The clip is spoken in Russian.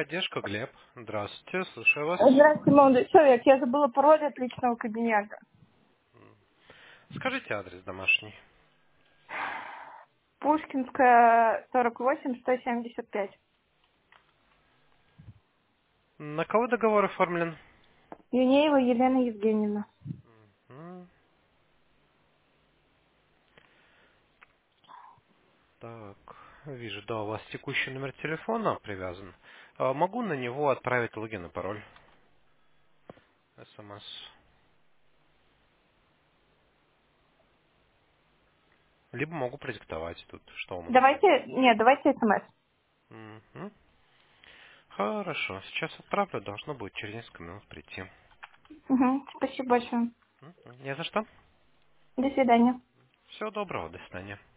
Техподдержка, Глеб. Здравствуйте, слушаю вас. Здравствуйте, молодой человек. Я забыла пароль от личного кабинета. Скажите адрес домашний. Пушкинская, 48, 175. На кого договор оформлен? Юнеева Елена Евгеньевна. М, Так, вижу, да, у вас текущий номер телефона привязан. Могу на него отправить логин и пароль. СМС. Либо могу продиктовать тут, что вам удобнее. Давайте смс. Мгм. Хорошо, сейчас отправлю, должно будет через несколько минут прийти. Угу, спасибо большое. Не за что. До свидания. Всего доброго, до свидания.